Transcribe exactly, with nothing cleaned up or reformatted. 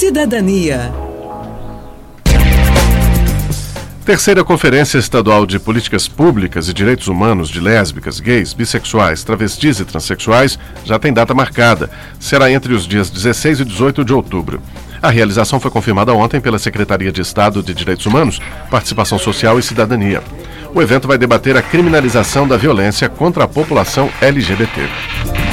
Cidadania. Terceira Conferência Estadual de Políticas Públicas e Direitos Humanos de Lésbicas, Gays, Bissexuais, Travestis e Transsexuais já tem data marcada. Será entre os dias dezesseis e dezoito de outubro. A realização foi confirmada ontem pela Secretaria de Estado de Direitos Humanos, Participação Social e Cidadania. O evento vai debater a criminalização da violência contra a população L G B T.